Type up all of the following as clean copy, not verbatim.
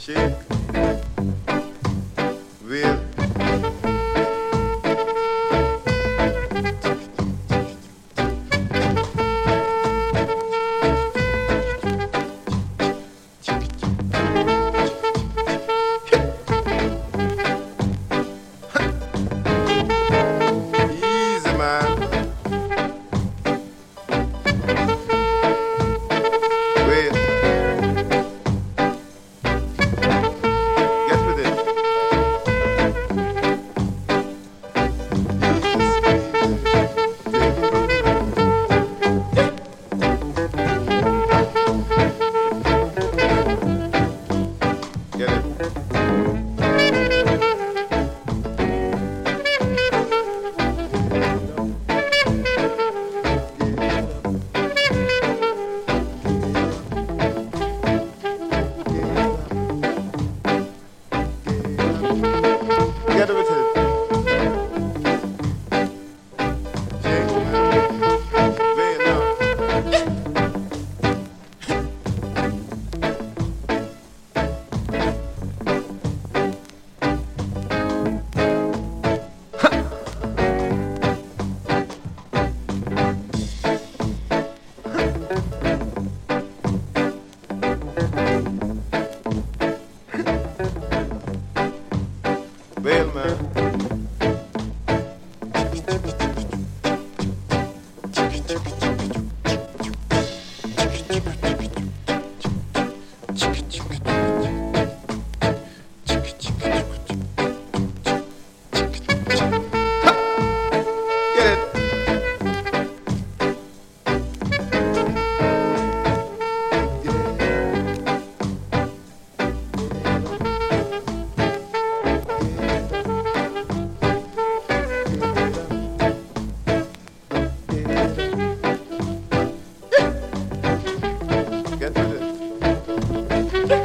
Shake. Wheel. Easy, man. Wheel. Get with it. Get it. Get with it. Shake, man. Wheel now. Wheel, man. Get it. Get with it.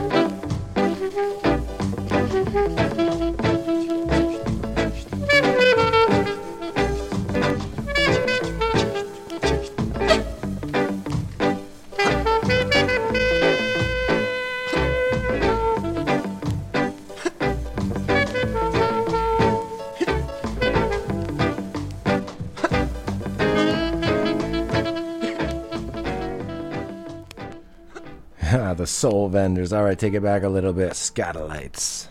The Soul Vendors. All right, take it back a little bit. Scatolites.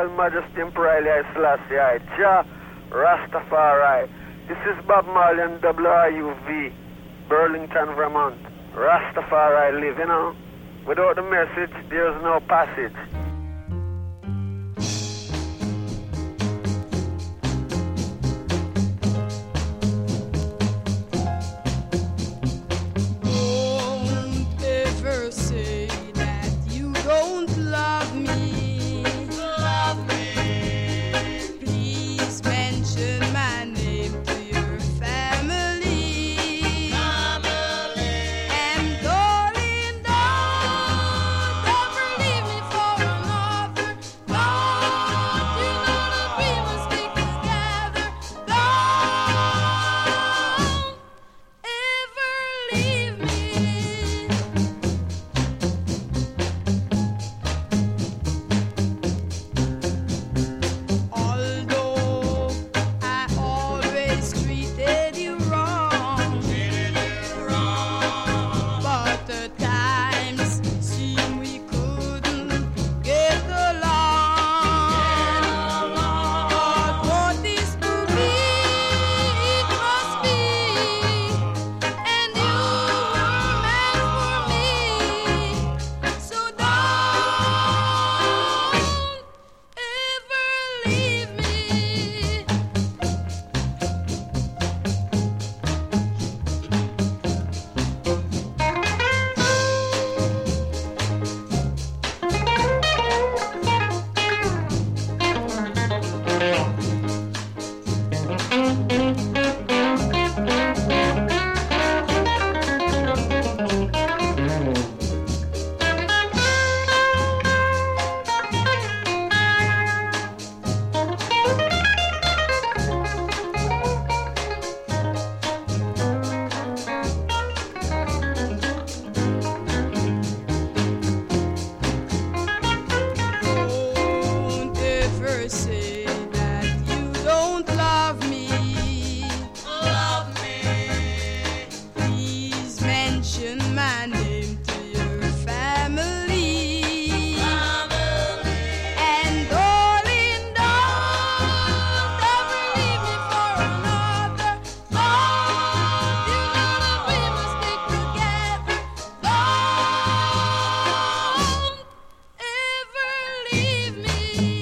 Royal Majesty Emperor Haile Selassie I, Jah Rastafari. This is Bob Marley and WRUV, Burlington, Vermont. Rastafari live, you know. Without the message, there's no passage. Don't ever say that you don't love me. Love me. Please mention my name to your family. And darling, don't ever leave me for another. Don't, you know that we must stick together. Don't ever leave me. Although I always treated you wrong, but the times seem we couldn't get along. But what is to be, it must be, and you were meant for me. So don't ever leave me. Don't ever say that you don't love me. Love me. Please mention my name to your family. And darling, don't ever leave me for another. Don't, you know that we must stick together. Don't ever leave me.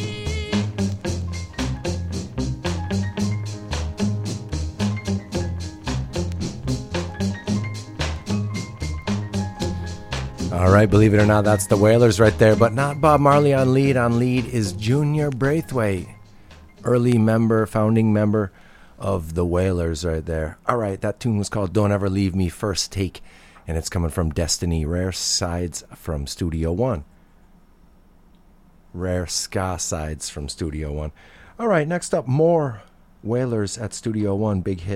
All right, believe it or not, that's the Wailers right there, but not Bob Marley on lead. On lead is Junior Braithwaite, early member, founding member of the Wailers right there. All right, that tune was called Don't Ever Leave Me, first take, and it's coming from Destiny, Rare Sides from Studio One. Rare ska sides from Studio One. All right, next up, more Wailers at Studio One, big hit.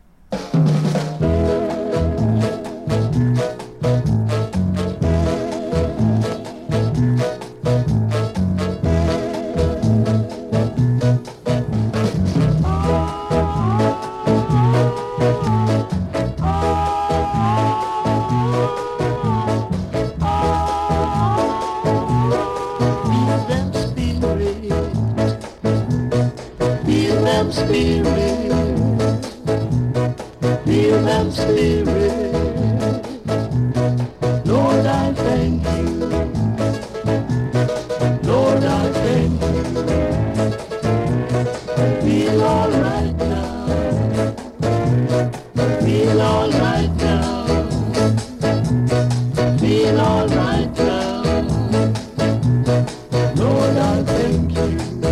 Feel them spirit, feel them spirit. Lord, I thank you. Lord, I thank you. Feel all right now. Feel all right now. Feel all right now. Lord, I thank you.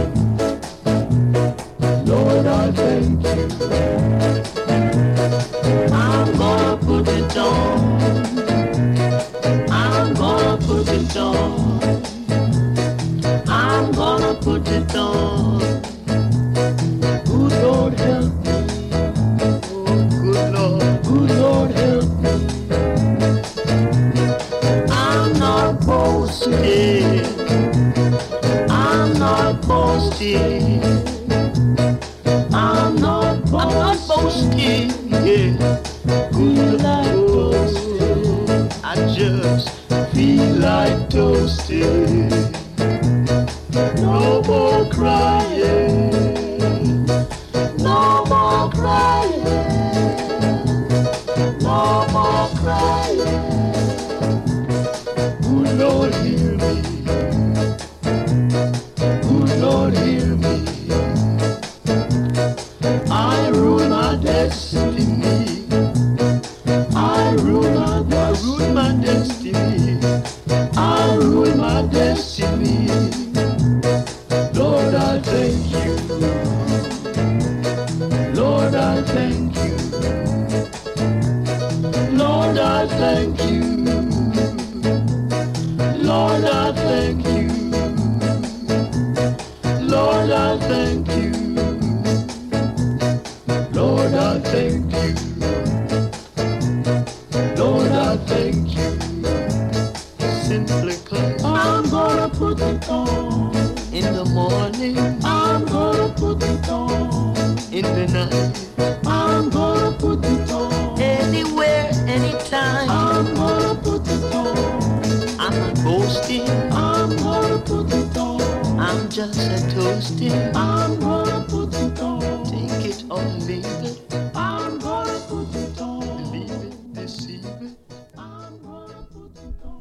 Lord, I thank you. I'm gonna put it on. I'm gonna put it on. I'm gonna put it on. Good Lord help me. Oh, good Lord help me. I'm not boasting. I'm not boasting. I'm not boasting. thank you. Lord, I thank you. Lord, I thank you. Lord, I thank you. Lord, I thank you. Lord, I thank you. Simply 'cause I'm gonna put it on in the morning. I'm gonna put it on in the night. I'm gonna put it on anywhere, anytime. I'm gonna put it on. I'm not boasting. I'm gonna put it on. I'm just a toasting. I'm gonna put it on. Take it or leave it. I'm gonna put it on. Leave it, deceive it. I'm gonna put it on.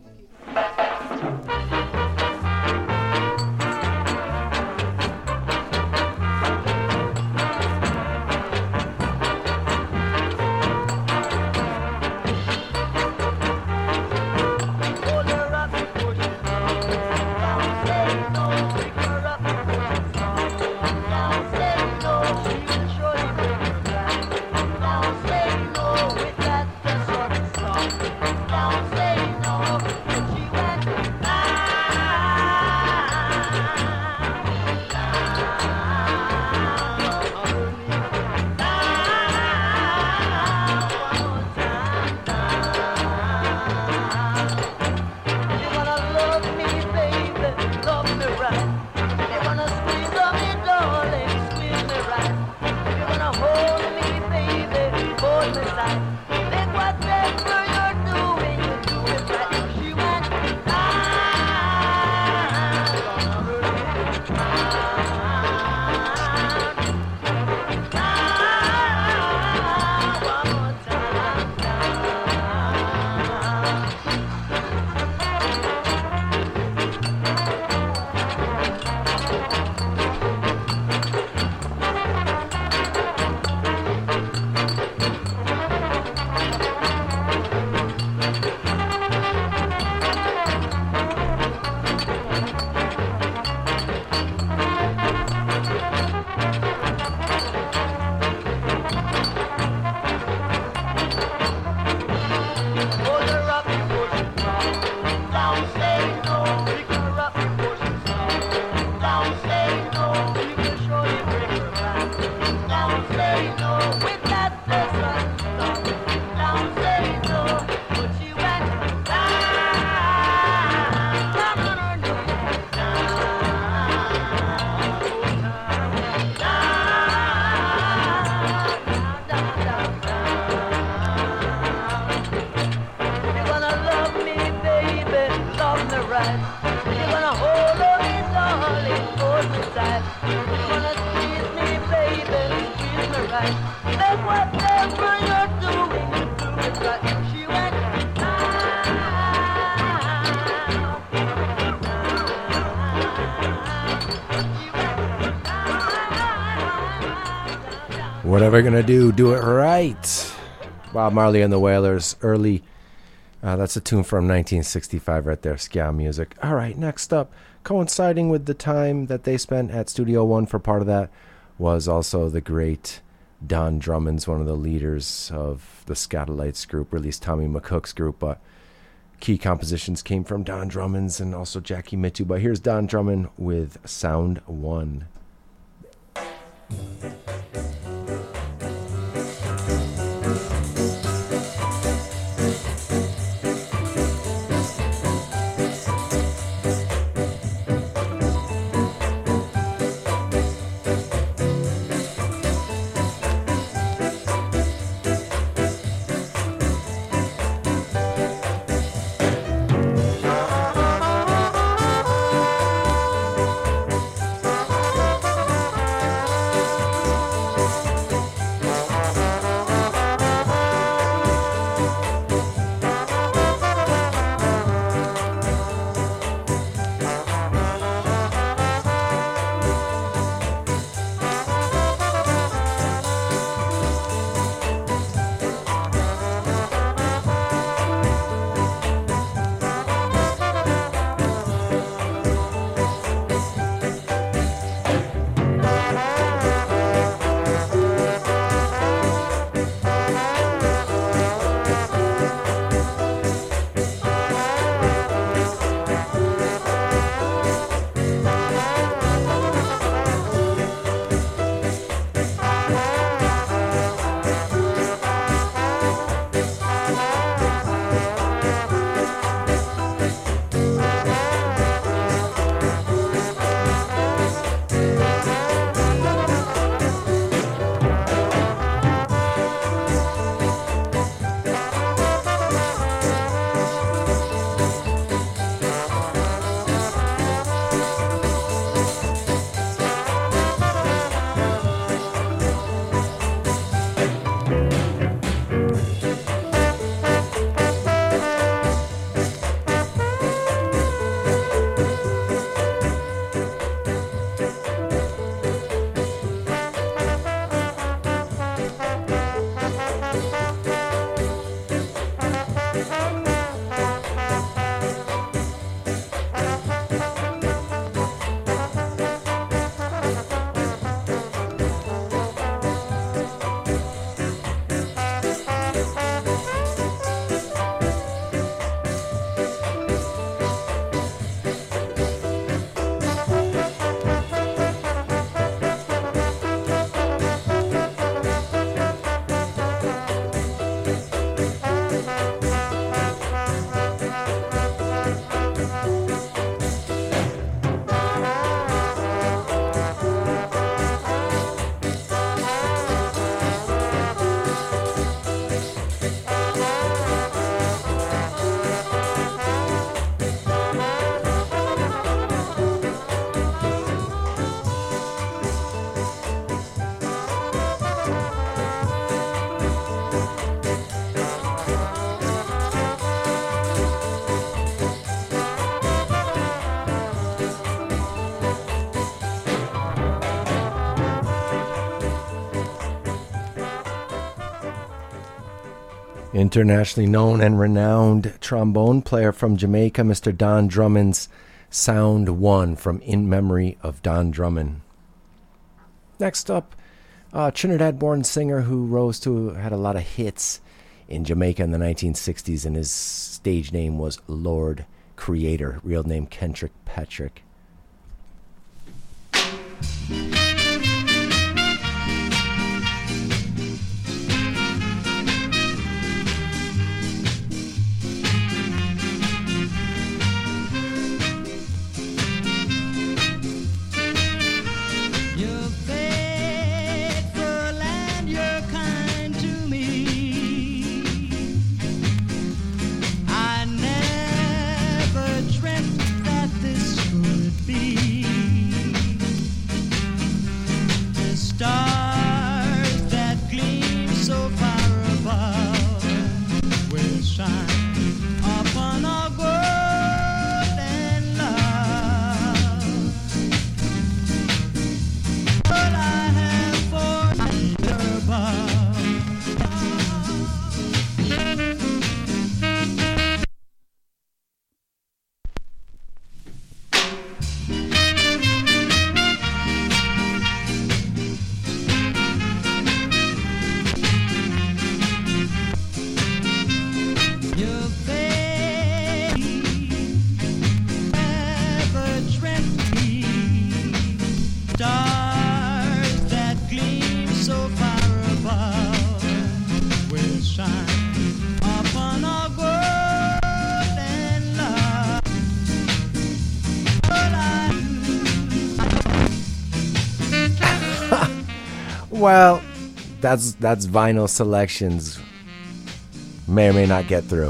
Whatever you're gonna do it right. Bob Marley and the Wailers, early. That's a tune from 1965 right there, ska music. All right, next up, coinciding with the time that they spent at Studio One for part of that, was also the great Don Drummond's, one of the leaders of the Scatolites group, released Tommy McCook's group, but key compositions came from Don Drummond's and also Jackie Mittoo. But here's Don Drummond with Sound One. Internationally known and renowned trombone player from Jamaica, Mr. Don Drummond's Sound One from In Memory of Don Drummond. Next up, a Trinidad-born singer who had a lot of hits in Jamaica in the 1960s, and his stage name was Lord Creator, real name Kendrick Patrick. Well, that's vinyl selections. May or may not get through.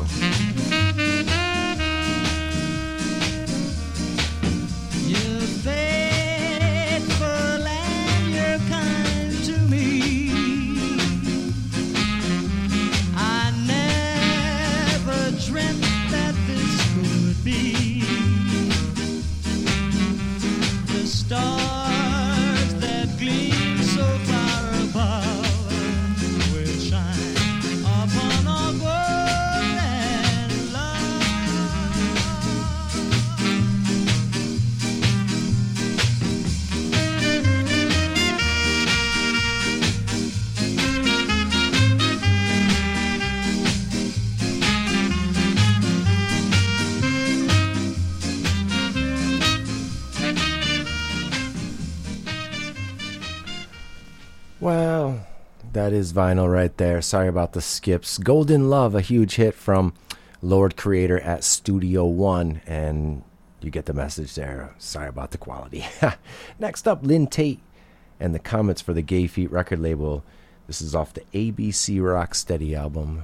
Well, that is vinyl right there. Sorry about the skips. Golden Love, a huge hit from Lord Creator at Studio One, and you get the message there. Sorry about the quality. Next up, Lynn Tate and the Comets for the Gay Feet record label. This is off the ABC Rocksteady album.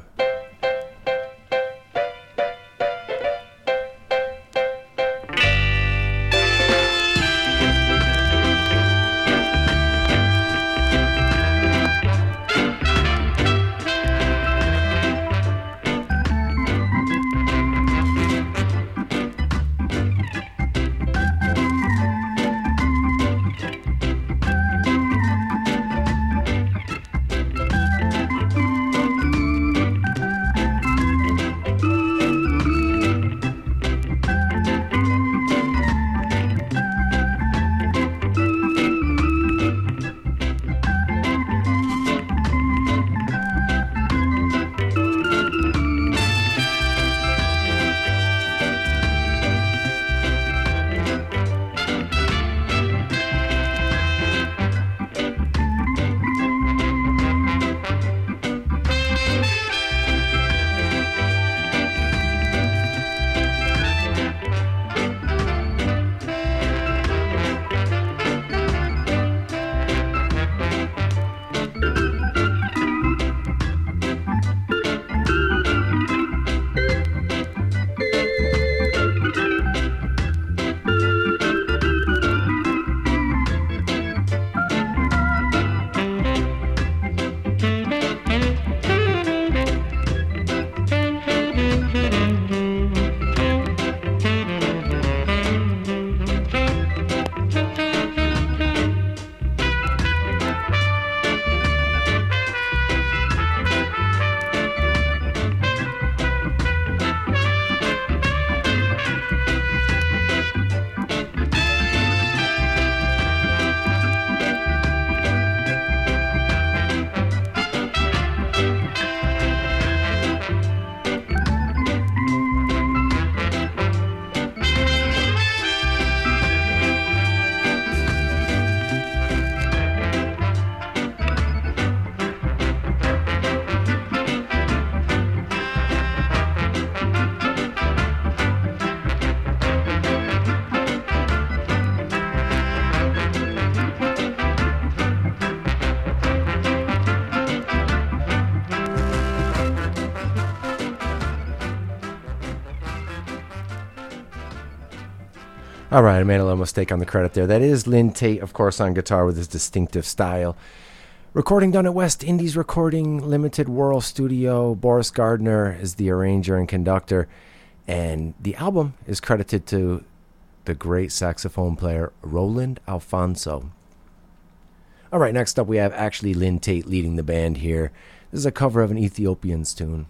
All right, I made a little mistake on the credit there. That is Lynn Tate, of course, on guitar with his distinctive style. Recording done at West Indies Recording Limited World Studio. Boris Gardner is the arranger and conductor. And the album is credited to the great saxophone player Roland Alfonso. All right, next up we have actually Lynn Tate leading the band here. This is a cover of an Ethiopians tune.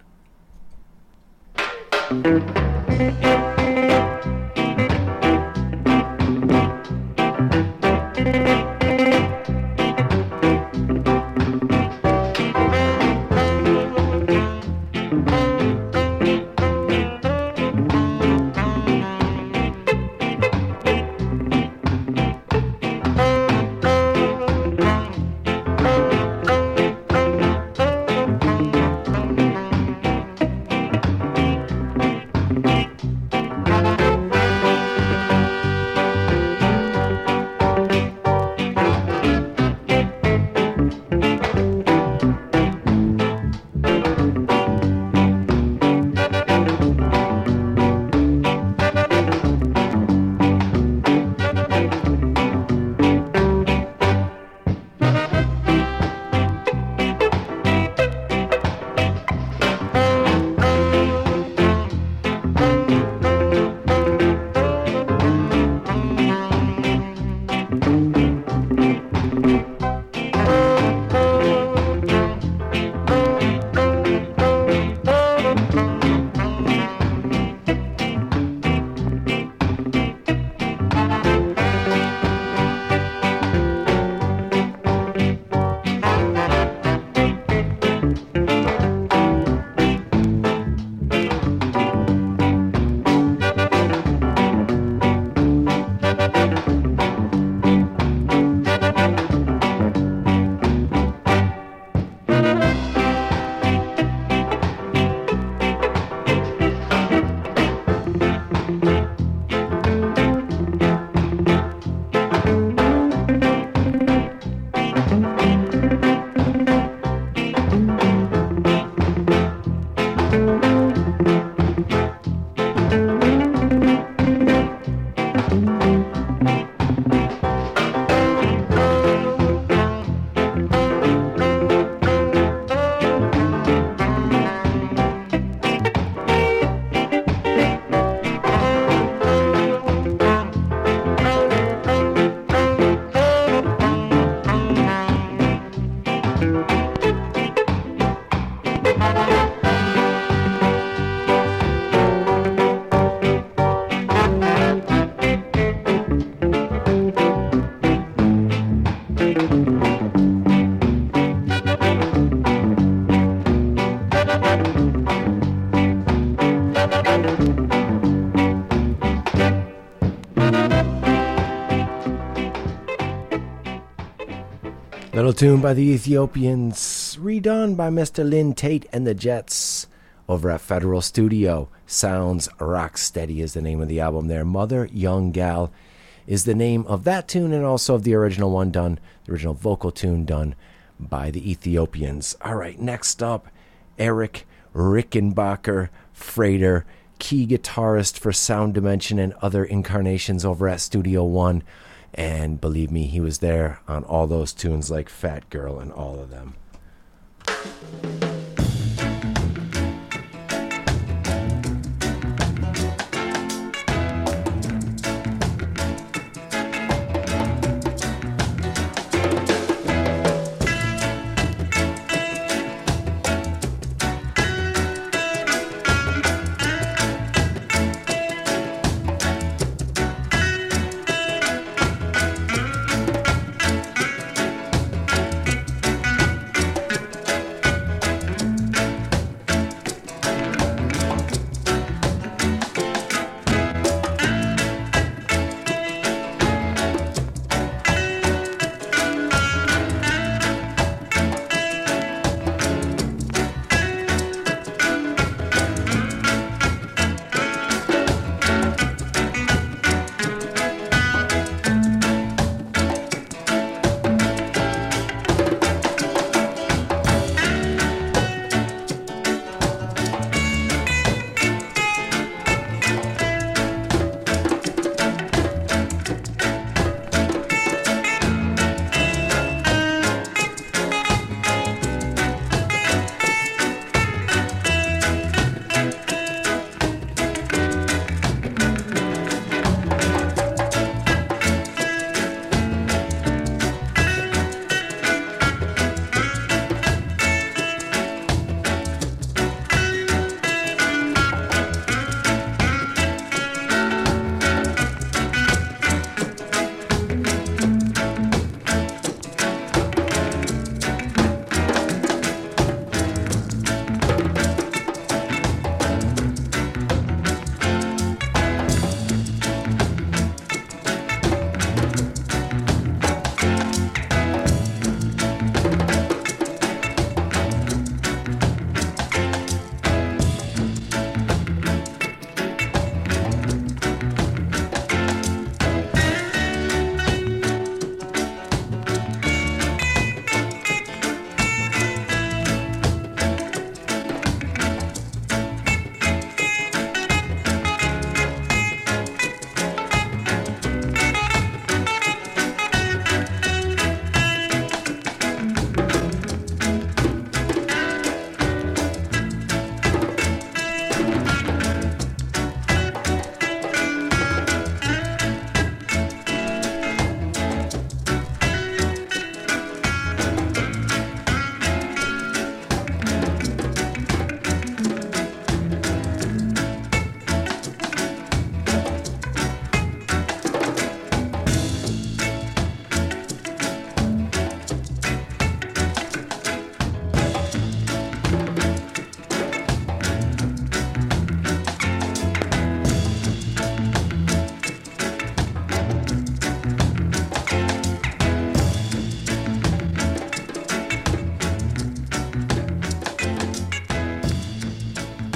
Little tune by the Ethiopians, redone by Mr. Lynn Tate and the Jets over at Federal Studio. Sounds Rock Steady is the name of the album there. Mother Young Gal is the name of that tune, and also of the original one done, the original vocal tune done by the Ethiopians. All right, next up, Eric Rickenbacker Frater, key guitarist for Sound Dimension and other incarnations over at Studio One. And believe me, he was there on all those tunes like Fat Girl and all of them.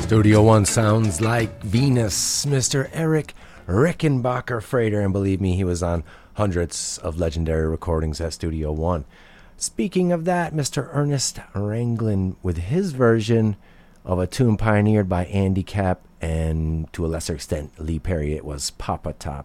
Studio One sounds like Venus, Mr. Eric Rickenbacker Frater, and believe me, he was on hundreds of legendary recordings at Studio One. Speaking of that, Mr. Ernest Ranglin with his version of a tune pioneered by Andy Capp and to a lesser extent Lee Perry. It was Papa Top.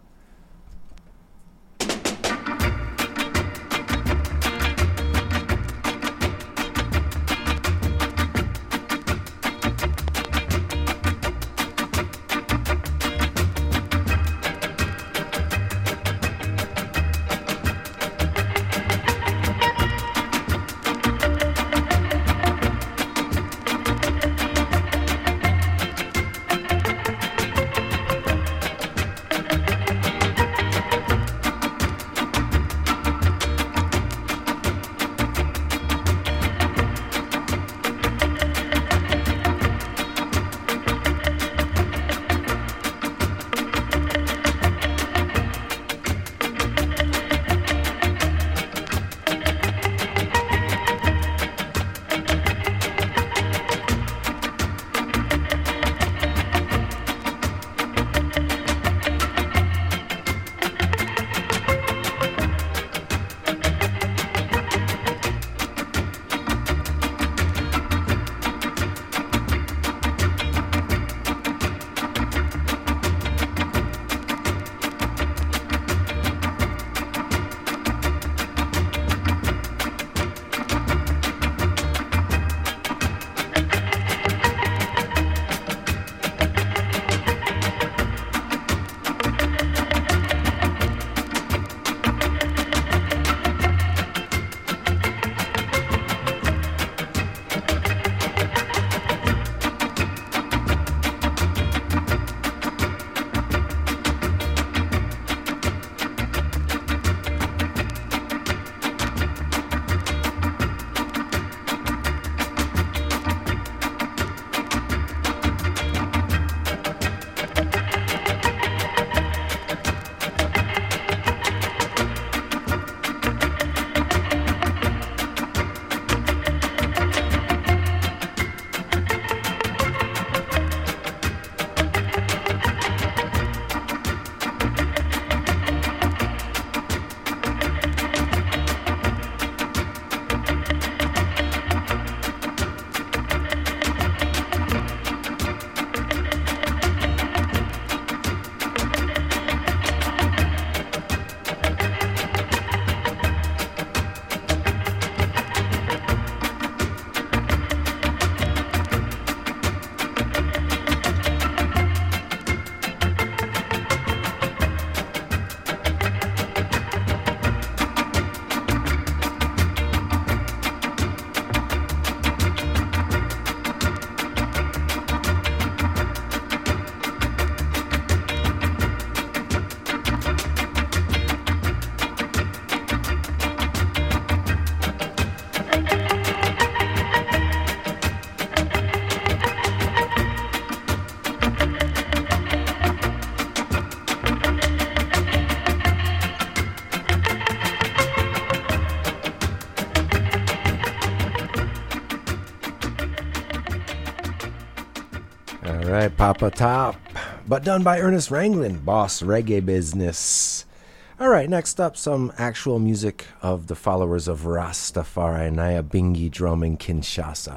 right, Papa Top. But done by Ernest Ranglin, Boss Reggae Business. All right, next up, some actual music of the followers of Rastafari, Nyabinghi Drum in Kinshasa.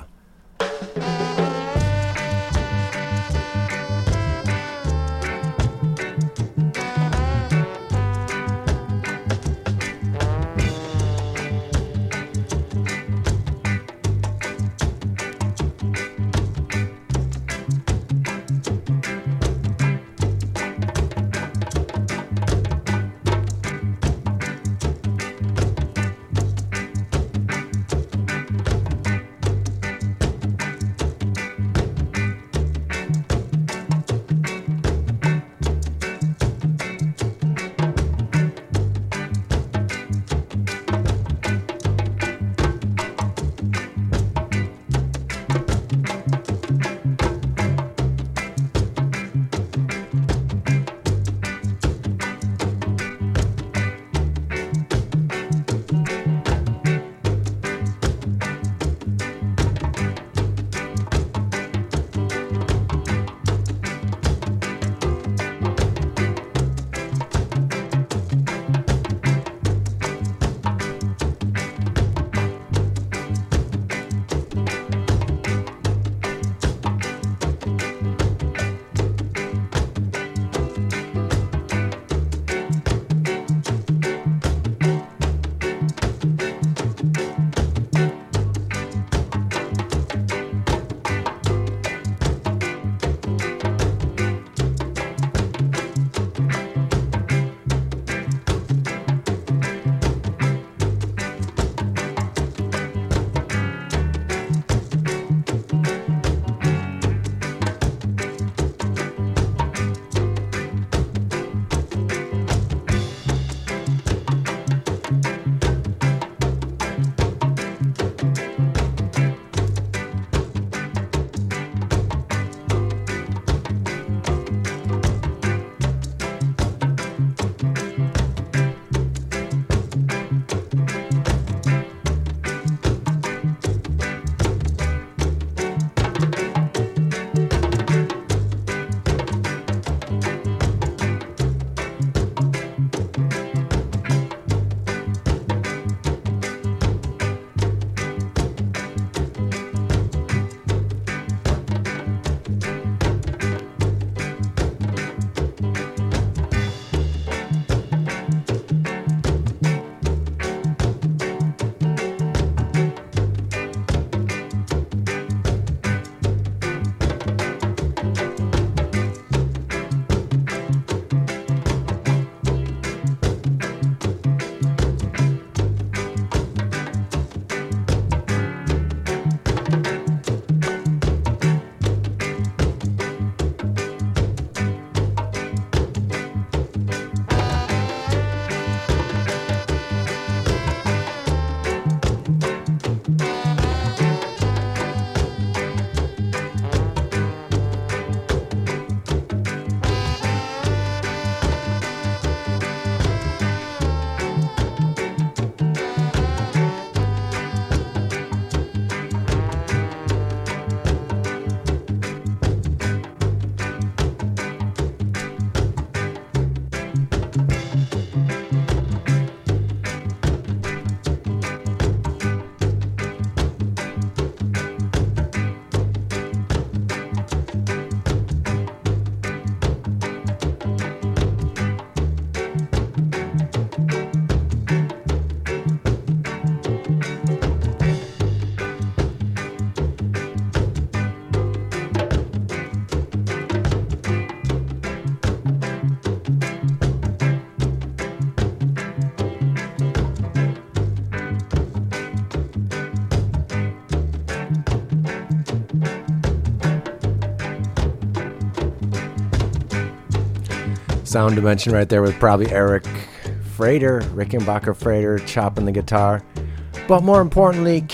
Sound Dimension right there with probably Eric Rickenbacker Frater chopping the guitar. But more importantly,